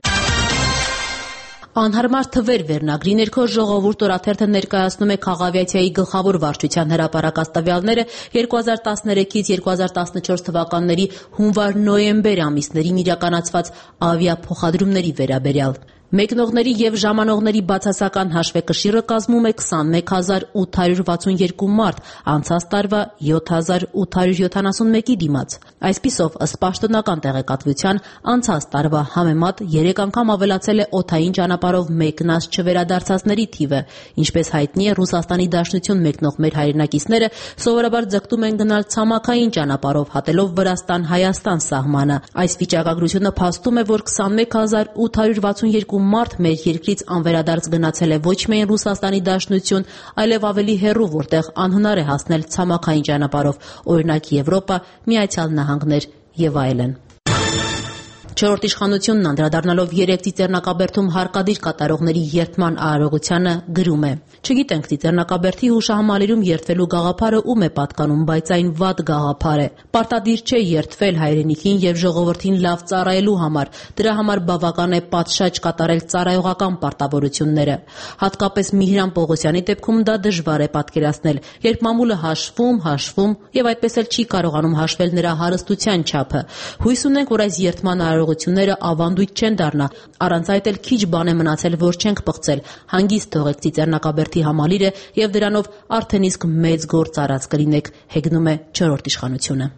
[SPEAKER 17] Անհարմար թվեր վերնագրի ներքո Ժողովուրդ օրաթերթը ներկայացնում է քաղավիացիայի գլխավոր վարչության հրապարակած տվյալները երկու հազար տասներեքից երկու հազար տասնչորս թվականների հունվար-նոյեմբեր ամիսներին իրականացված ավիափոխադրումների վերաբերյալ։ Մեկնողների եւ ժամանողների բացասական հաշվեկշիռը կազմում է քսանմեկ հազար ութ հարյուր վաթսուն երկու մարդ, անցած տարվա յոթ հազար ութ հարյուր յոթանասունմեկի դիմաց։ Այսպիսով, ըստ պաշտոնական տեղեկատվության, անցած տարվա համեմատ երեք անգամ ավելացել է օդային ճանապարհով մեկնած չվերադարձածների թիվը։ Ինչպես հայտնի է, Ռուսաստանի Դաշնություն մեկնող մեր հայրենակիցները սովորաբար ձգտում են գնալ ցամաքային ճանապարհով, հատելով Վրաստան-Հայաստան սահմանը։ Այս վիճակագրությունը փաստում է, որ քսանմեկ հազար ութ հարյուր վաթսուն երկու մարդ մեր երկրից անվերադարձ գնացել է ոչ միայն Ռուսաստանի Դաշնություն, այլև ավելի հեռու, որտեղ անհնար է հասնել ցամաքային ճանապարհով, օրինակ Եվրոպա, Միացյալ Նահանգներ եւ այլն։ Չորրորդ իշխանությունն անդրադառնալով երեք Ծիծեռնակաբերդում հարկադիր կատարողների երթման արարողությանը գրում է. Չգիտենք Ծիծեռնակաբերդի հուշահամալիրում երթվելու գաղափարը ում է պատկանում, բայց այն վատ գաղափար է։ Պարտադիր չէ երթվել հայրենիքին եւ ժողովրդին լավ ծառայելու համար, դրա համար բավական է պատշաճ կատարել ծառայողական պարտավորությունները։ Հատկապես Միհրան Պողոսյանի դեպքում դա դժվար է պատկերացնել, երբ մամուլը հաշվում, հաշվում եւ այդպես էլ չի կարողանում հաշվել նրա հարստության չափը։ Հույս ունենք, որ այս երթման արարողությունները ավանդույթ չեն դառնա, առանց այդ էլ քիչ բան է մնացել, որ չենք պղծել։ Հանգիստ թողեք Ծիծեռնակաբերդի համալիրը եւ դրանով արդեն իսկ մեծ գործ արած կլինեք, հեգնում է չորրորդ իշխանությունը։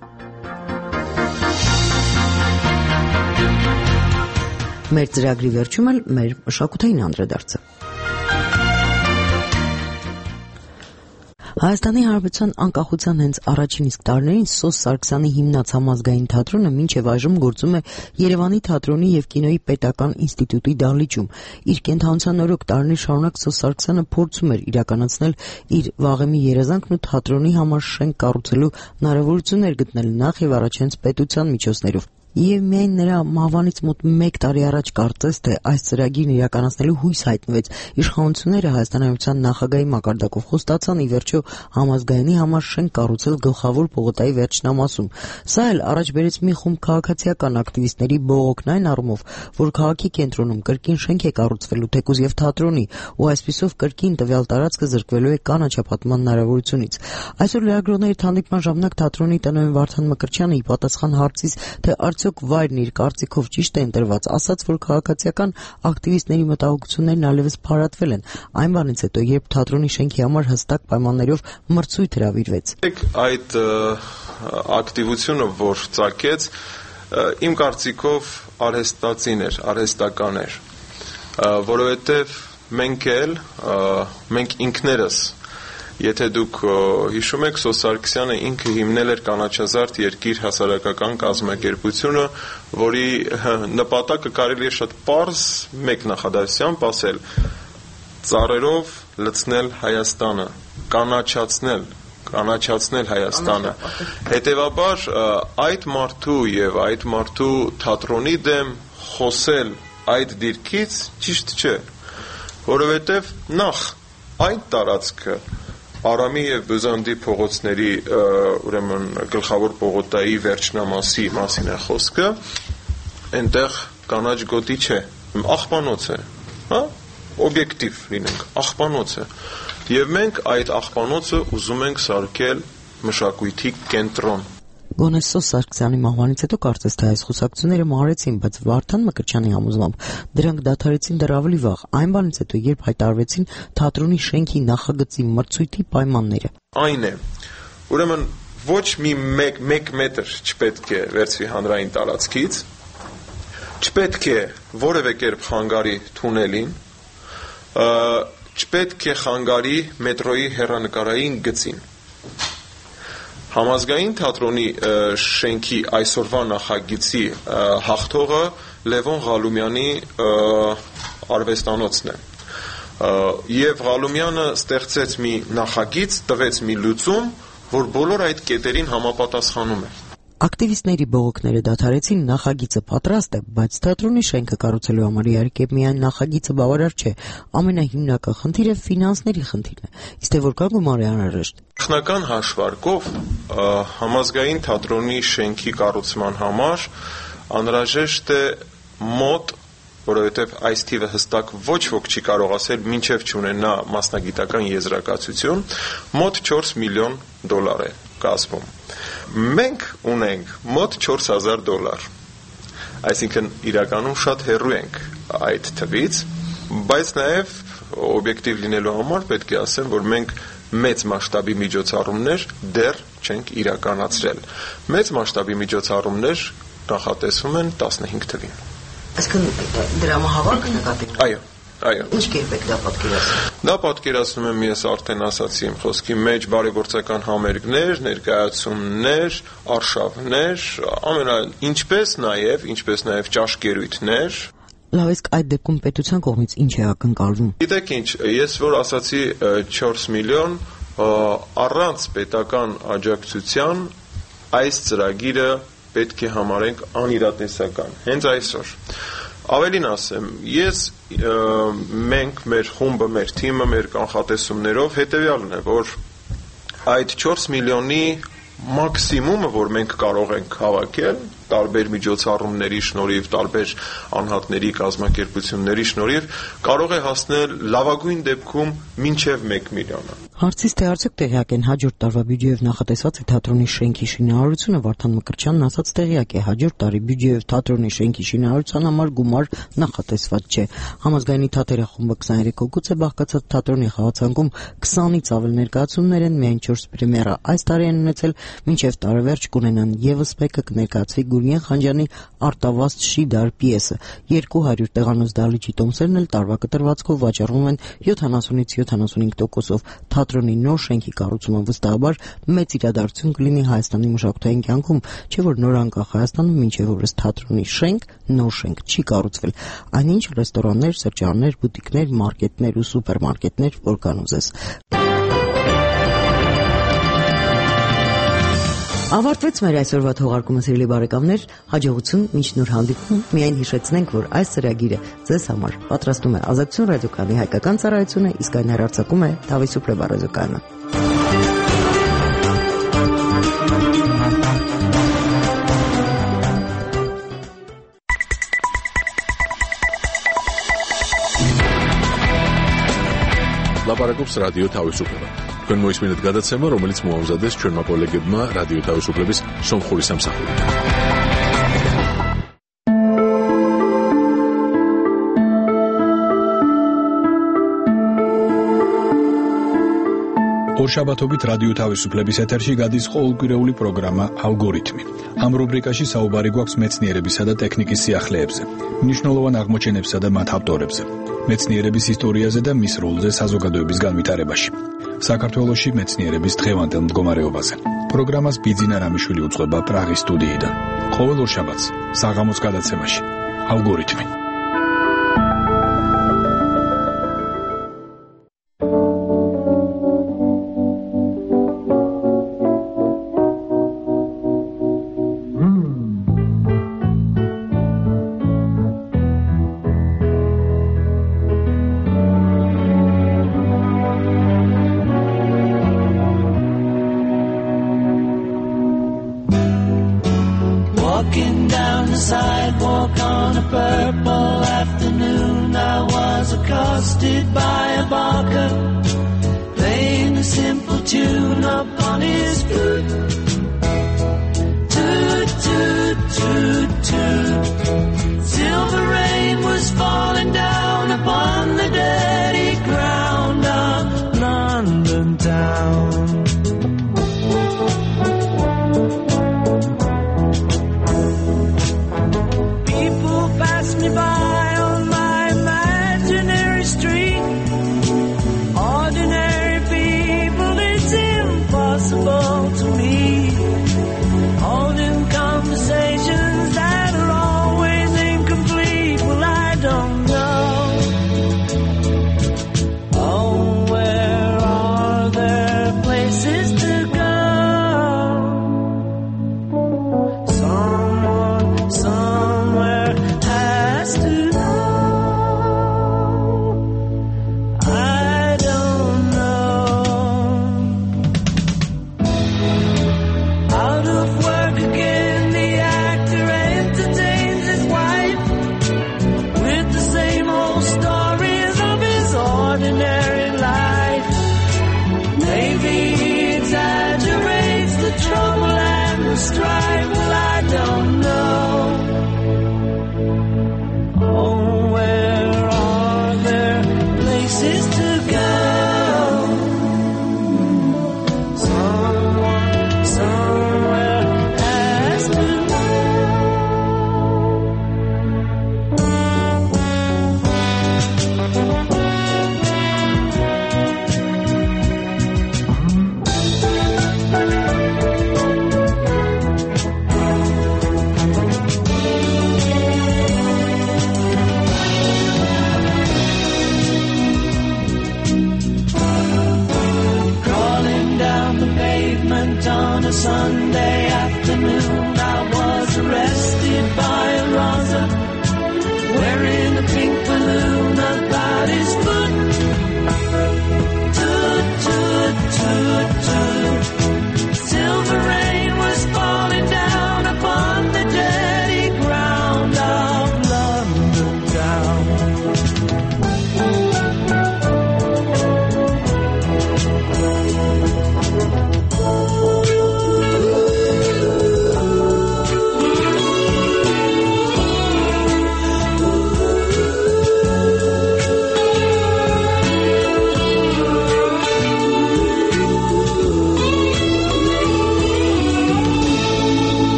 [SPEAKER 5] Մեր ծրագրի վերջում էլ մեր մշակութային անդրադարձը։ Հայաստանի Հանրապետության անկախության հենց առաջին իսկ տարիներին Սոս Սարգսյանի հիմնած համազգային թատրոնը մինչև այժմ գործում է Երևանի թատրոնի եւ կինոյի պետական ինստիտուտի դահլիճում։ Իր կենթանության օրոք տարիներ շարունակ Սոս Սարգսյանը փորձում էր իրականացնել իր վաղեմի երազանքն ու թատրոնի համար շենք կառուցելու հնարավորություններ գտնել նախ եւ առաջ հենց պետության միջոցներով։ Եվ միայն նրա մահվանից մոտ մեկ տարի առաջ կարծես թե այս ծրագիրն իրականացնելու հույս հայտնվեց։ Իշխանությունները Հայաստանի Հանրապետության նախագահի մակարդակով խոստացան ի վերջո համազգայինի համար շենք կառուցել գլխավոր պողոտայի վերջնամասում։ Սա էլ առաջ բերեց մի խումբ քաղաքացիական ակտիվիստների բողոքն այն առումով, որ քաղաքի կենտրոնում կրկին շենք է կառուցվելու թեկուզ եւ թատրոնի, ու այսպիսով կրկին տվյալ տարածքը զրկվելու է կանաչապատման հնարավորությունից։ Այսօր լրագրողների հանդիպման ժամանակ թատրոնի տնօրեն Վարդան Մկրտչյանը ի պատասխան հարցից, թե արդյոք վայրն իր կարծիքով ճիշտ է ընտրված, ասաց, որ քաղաքացիական ակտիվիստների մտահոգություններն այլևս փարատվել են այն բանից հետո, երբ թատրոնի շենքի համար հստակ պայմաններով մրցույթ հրավիրվեց։
[SPEAKER 18] Այդ ակտիվությունը, որ ծագեց, իմ կարծիքով արհեստացին էր, արհեստական էր, որովհետև մենք էլ, մենք ինքներս Եթե դուք հիշում եք, Սոս Սարգսյանը ինքը հիմնել էր կանաչազարդ երկիր հասարակական կազմակերպությունը, որի նպատակը կարելի է շատ պարզ մեկ նախադասությամբ ասել՝ ծառերով լցնել Հայաստանը, կանաչացնել, կանաչացնել Հայաստանը։ Հետևաբար այդ մարդու եւ այդ մարդու թատրոնի դեմ խոսել այդ դիրքից ճիշտ չէ, որովհետեւ նախ այդ տարածքը Արամի եւ Բյուզանդի փողոցների ուրեմն գլխավոր պողոտայի վերջնամասի մասին է խոսքը, այնտեղ կանաչ գոտի չէ, աղբանոց է, հա, օբյեկտիվ լինենք, աղբանոց է, եւ մենք այդ աղբանոցը ուզում ենք սարքել մշակույթի կենտրոն։
[SPEAKER 5] Գոնե Սոս Սարգսյանի մահվանից հետո կարծես թե այս խոսակցությունները մարեցին, բայց Վարդան Մկրտչյանի համոզմամբ դրանք դադարեցին դեռ ավելի վաղ, այն բանից հետո, երբ հայտարարվեցին թատրոնի շենքի նախագծի մրցույթի պայմանները։
[SPEAKER 18] Այն է, ուրեմն ոչ մի մեկ մետր չպետք է վերցվի հանրային տարածքից, չպետք է որևէ կերպ խանգարի թունելին, չպետք է խանգարի մետրոյի հեռանկարային գծին։ Համազգային թատրոնի շենքի այսօրվա նախագիծի հաղթողը Լևոն Ղալումյանի արվեստանոցն է։ Եվ Ղալումյանը ստեղծեց մի նախագիծ, տվեց մի լուծում, որ բոլոր այդ կետերին համապատասխանում է։
[SPEAKER 5] Ակտիվիստների բողոքները դադարեցին, նախագիծը պատրաստ է, բայց թատրոնի շենքը կառուցելու համար իհարկե միայն նախագիծը բավարար չէ, ամենահիմնական խնդիրը ֆինանսների խնդիրն է, իսկ թե որքան գումար է անհրաժեշտ։
[SPEAKER 18] Նախնական հաշվարկով համազգային թատրոնի շենքի կառուցման համար անհրաժեշտ է մոտ, որովհետև այս թիվը հստակ ոչ ոք չի կարող ասել, մինչև չունենա մասնագիտական եզրակացություն, մոտ չորս միլիոն դոլար է կազմում։ Մենք ունենք մոտ չորս հազար դոլար, այսինքն իրականում շատ հեռու ենք այդ թվից, բայց նաև օբյեկտիվ լինելու համար պետք է ասեմ, որ մենք մեծ մասշտաբի միջոցառումներ դեռ չենք իրականացրել։ Մեծ մասշտաբի միջոցառումներ նախատեսվում են տասնհինգ թվին։
[SPEAKER 5] Այսինքն դրամահավաք նկատի։
[SPEAKER 18] Այո, այո։
[SPEAKER 5] Ինչ կերպ եք դա պատկերացնում։
[SPEAKER 18] Դա պատկերացնում եմ ես արդեն ասացի իմ խոսքի մեջ բարեգործական համերգներ, ներկայացումներ, արշավներ, ամենա ինչպես նաև, ինչպես նաև ճաշկերույթներ։
[SPEAKER 5] Լավ, իսկ այդ դեպքում պետության կողմից ինչ է ակնկալվում։
[SPEAKER 18] Գիտեք ինչ, ես որ ասացի չորս միլիոն, առանց պետական աջակցության այս ծրագիրը պետք է համարենք անիրատեսական, հենց այսօր։ Ավելին ասեմ, ես մենք, մեր խումբը, մեր թիմը, մեր կանխատեսումներով հետևյալն է, որ այդ չորս միլիոնի մաքսիմումը, որ մենք կարող ենք հավաքել, տարբեր միջոցառումների շնորհիվ, տարբեր անհատների կազմակերպությունների շնորհիվ, կարող է հասնել լավագույն դեպքում մինչև մեկ միլիոնը։
[SPEAKER 5] Հարցից թե արդյոք տեղյակ են հաջորդ տարվա բյուջեով նախատեսված է թատրոնի շենքի շինարարությունը, Վարդան Մկրտչյանն ասաց տեղյակ է, հաջորդ տարի բյուջեով թատրոնի շենքի շինարարության համար գումար նախատեսված չէ։ Համազգայինի թատերախումբը քսաներեք հոգուց է բաղկացած, թատրոնի խաղացանկում քսանից ավել ներկայացումներ են, միայն չորս պրեմիերա այս տարի են ունեցել, մինչև տարեվերջ կունենան ևս մեկը, կներկայացվի Գուրգեն Խանջյանի Արտավազդ Շիդար պիեսը։ երկու հարյուր տեղանոց դահլիճի տոմսերն էլ տարվա կտրվածքով վաճառվում են յոթանասունից յոթանասունհինգ տոկոսով։ Թատրոնի նոր շենքի կառուցումը վստահաբար մեծ իրադարձություն կլինի Հայաստանի մշակութային կյանքում, չէ՞ որ նոր անկախ Հայաստանում մինչև օրս թատրոնի շենք, նոր շենք չի կառուցվել։ Այնինչ ռեստորաններ, սրճարաններ, բուտիկներ, մարքեթներ ու սուպերմարկետներ, որ կան ուզես։ Ավարտվեց մեր այսօրվա թողարկումը, սիրելի բարեկամներ, հաջողություն, մինչ նոր հանդիպում, միայն հիշեցնենք, որ այս ծրագիրը ձեզ համար պատրաստում է Ազատություն ռադիոկայանի հայկական ծառայությունը, իսկ այն հեռարձակում է Թավիսուպ ռադիոկայանը։
[SPEAKER 1] Լապարակոպս ռադիո Թավիսուպը Քան մոյս մինուտ գադացեմը, რომელიც մուամզադես չորմապոլեգեբմա ռադիո Թավիսուպլեբիս Սոմխորիս ամսախորի։
[SPEAKER 19] Օրշաբաթոբիտ ռադիո Թավիսուպլեբիս եթերში գադիս խոլ գյուրეული պրոգրամա ալգորիթմի։ Am rubricashi saubari guaks մեծներების հա դա տեխնիկի սիախլեებზე։ Მნიშვნელოვան აღმოჩენებსა და მათ ავტორებზე. მეცნიერების ისტორიაზე და მის როლზე საზოგადოების განვითარებაში. საქართველოში მეცნიერების დღევანდელ მდგომარეობაზე. პროგრამას ბიძინა რამიშვილი უძღვება პრაღის სტუდიიდან. ყოველ ორშაბათს საღამოს გადაცემაში ალგორითმი.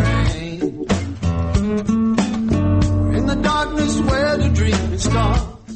[SPEAKER 20] In the darkness where the dreaming starts.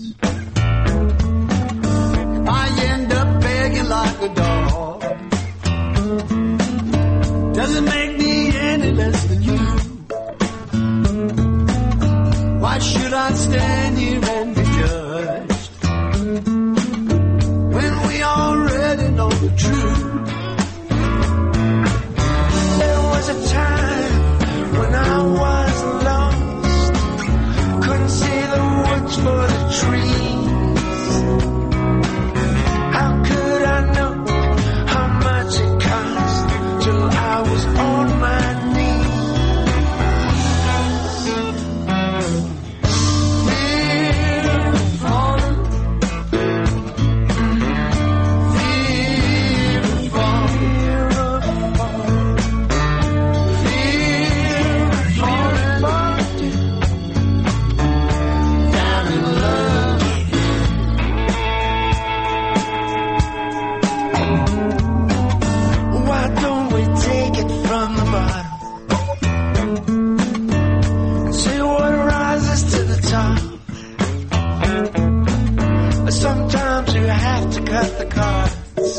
[SPEAKER 20] Sometimes you have to cut the cards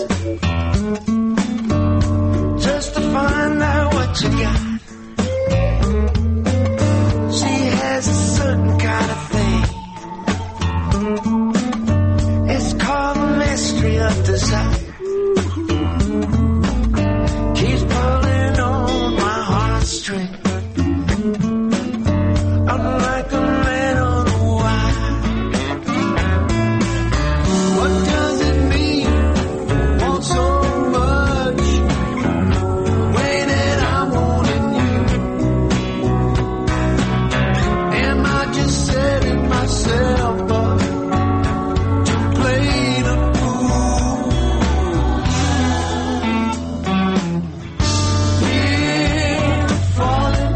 [SPEAKER 20] just to find out what you got. She has a certain kind of thing. It's called the mystery of desire. Keeps pulling on my heartstring. Unlike a man on a wire. What does it mean? Want so much way that I'm wanting you. Am I just setting myself up to play the fool? Fear of falling,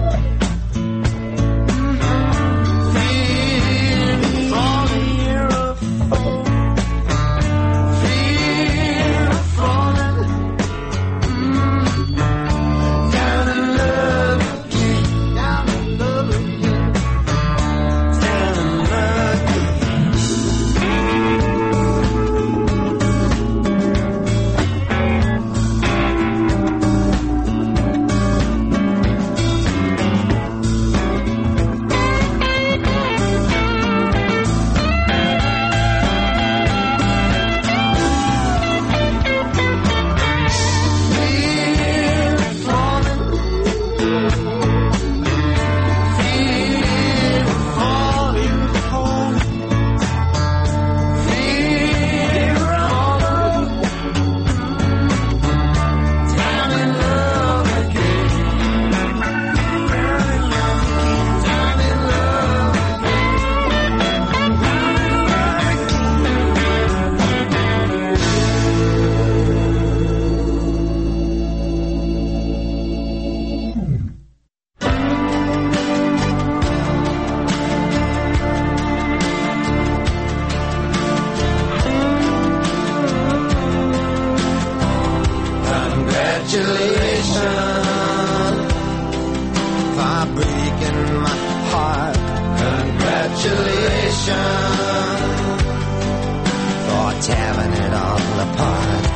[SPEAKER 20] fear of falling, fear of falling, fear of falling, down in love again, down in love again, down in love again. Fear of falling, fear of falling, falling, fear of falling, down in love again, down in love again, down in love Congratulations for breaking my heart. Congratulations for tearing it all apart.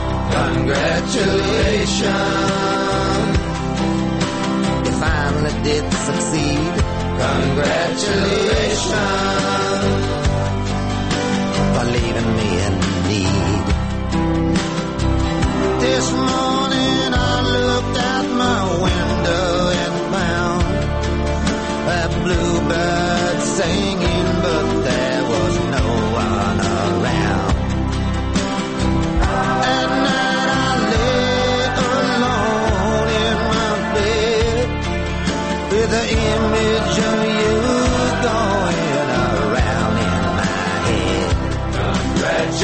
[SPEAKER 20] Congratulations, you finally did succeed. Congratulations for leaving me in need. This morning I looked out my window and found a bluebird singing, but there was no one around. At night I lay alone in my bed with the image of you going around in my head.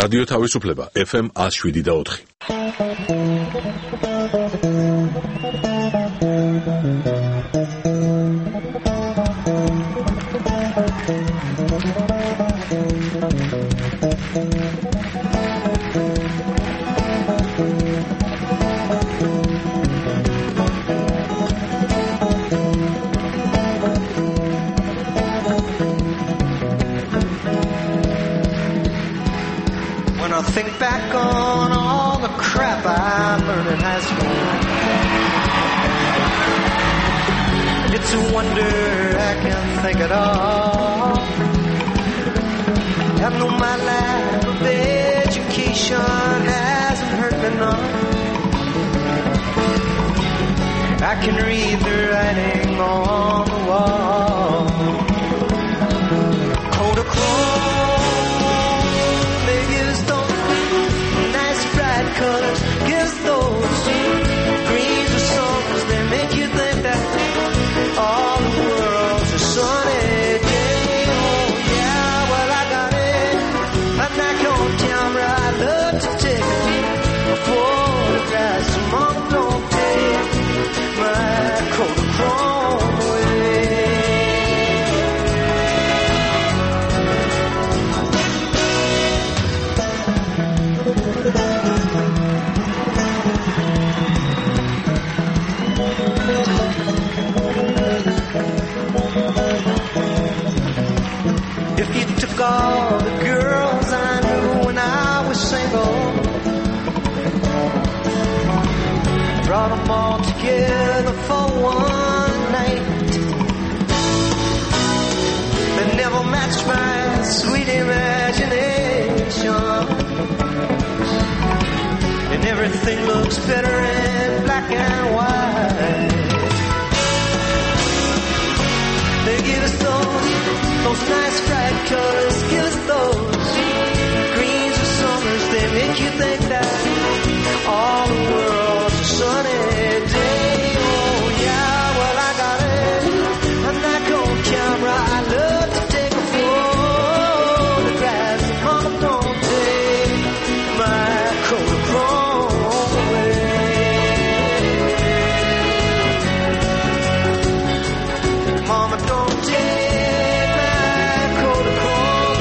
[SPEAKER 1] რადიო თავისუფლება ეფ ემ one oh seven და four.
[SPEAKER 20] Think back on all the crap I learned in high school. It's a wonder I can think at all. I know my lack of education hasn't hurt me none. I can read the writing on the wall. Kodachrome, colors, guess those greens are songs that make you think that all the world's a sunny day. Oh yeah, well I got it. A knack on camera, I love to take a photograph. So mom, don't take my Kodachrome away. If you took all the girls I knew when I was single, brought them all together for one night, they never matched my sweet imagination, and everything looks better in black and white. They give us those Those nice bright colors, give us those greens of summers. They make you think that all the world's a sunny day. Oh yeah, well I got it. I'm not on camera. I love to take a photograph. Mama, don't take my Kodachrome away. Mama, don't take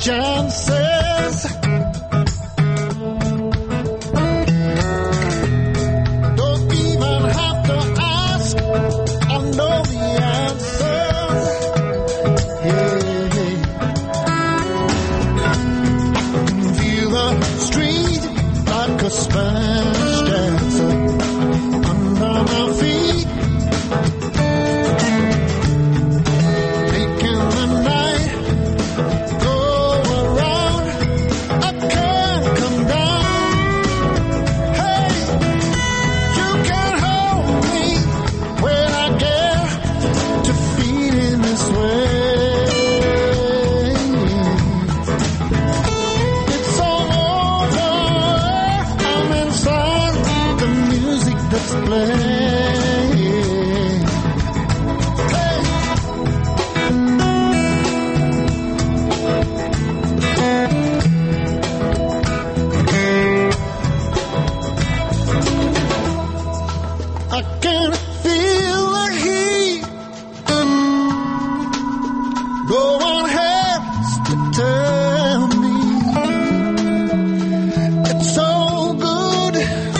[SPEAKER 20] chances. Don't even have to ask, I know the answers. Yeah, yeah. I can feel the street like a Spanish dancer under my feet. Making the night go around. I can't come down. Hey, you can hold me when I get to feeling this way. It's all over. I'm inside the music that's playing. I can feel the heat. No one has to tell me it's so good.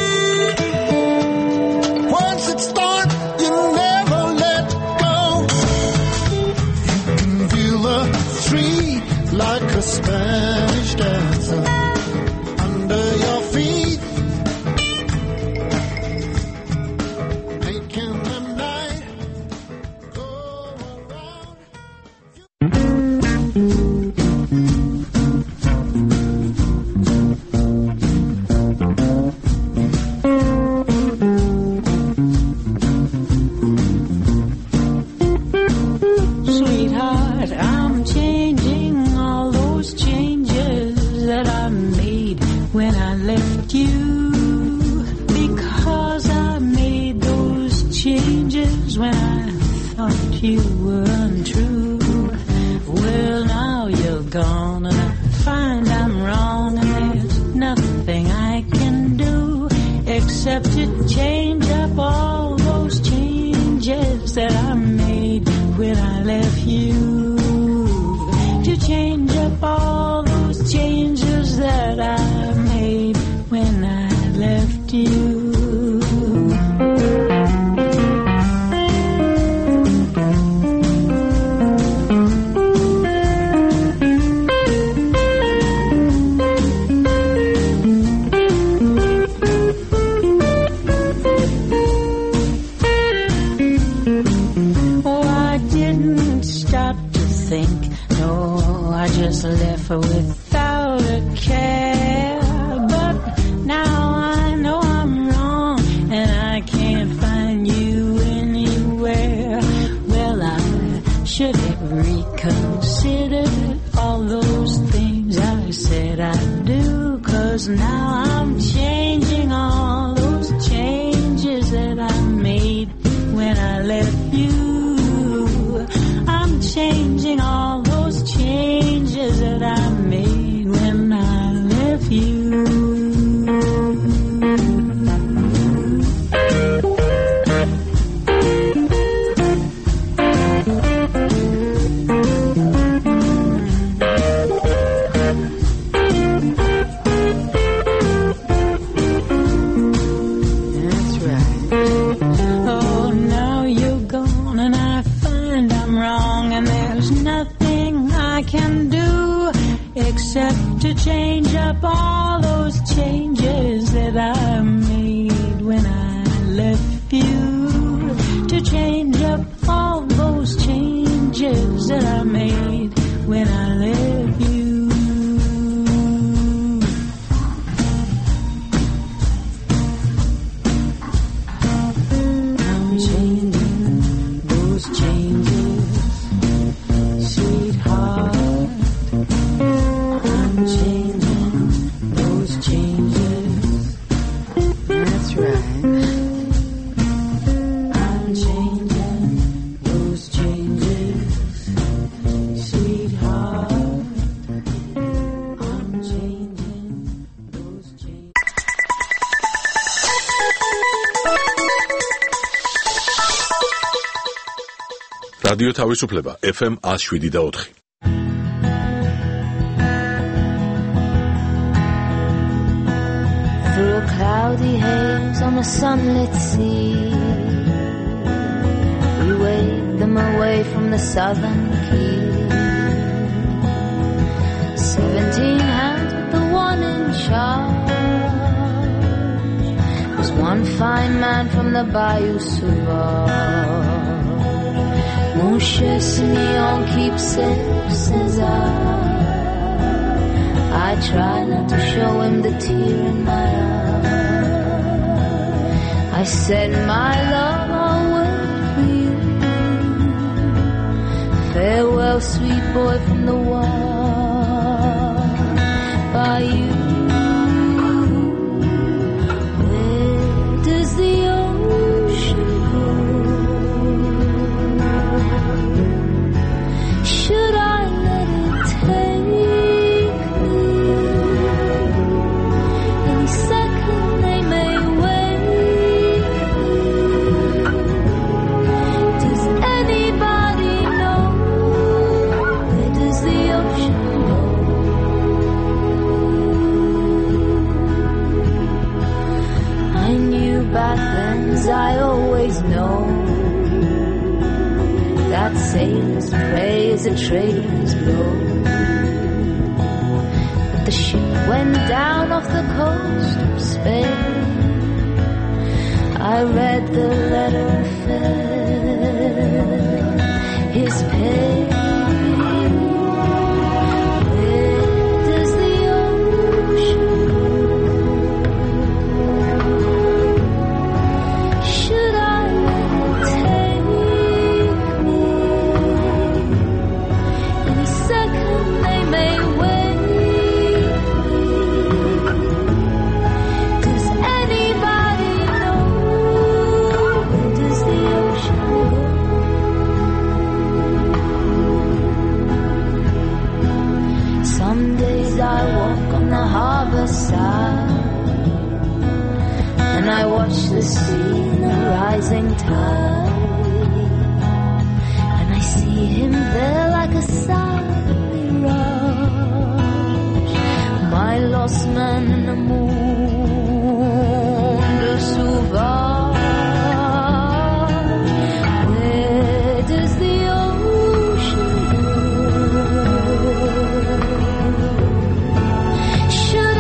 [SPEAKER 20] Once it starts, you never let go. You can feel the street like a Spanish dancer under your feet. Making the night go around.
[SPEAKER 21] Sweetheart, I'm changing all those changes that I made when I left you. Because I made those changes when I thought you were untrue. Well, now you're gone and I find I'm wrong, and there's nothing I can do except to change up all those changes that I made when I left you. To change up all those changes that I made when I left you. Oh, I didn't stop to think. No, I just left without a care. But now I know I'm wrong, and I can't find you anywhere. Well, I should have reconsidered all those things I said I'd do. 'Cause now I'm changing all those changes that I made when I left you. I'm changing all those changes that I made when I left you. That's right. Oh, now you're gone and I find I'm wrong, and there's nothing I can do except to change up all those changes that I made when I left you. To change up all those changes that I made when I left you. I'm changing those changes, sweetheart. I'm changing those changes. That's right. I'm changing those changes, sweetheart. I'm changing those changes.
[SPEAKER 1] რადიო თავისუფლება ეფ ემ one oh seven და four.
[SPEAKER 3] cloudy haze on a sunlit sea. We waved them away from the southern key. Seventeen hands with the one in charge was one fine man from the Bayou Sauvage. Mon cher Simeon, keep safe, says I. I try not to show him the tear in my eye. I said, my love, I'll wait for you. Farewell, sweet boy from the wild bayou. Where does the ocean go? Should I let it take? I always know that sailors pray as a trader's blow. But the ship went down off the coast of Spain. I read the letter and felt his pain. And I watch the sea in the rising tide, and I see him there like a silent mirage, my lost man in the moon de Sauvage. Where does the ocean go? Should I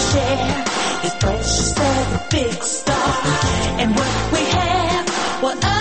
[SPEAKER 21] big star, and what we have, what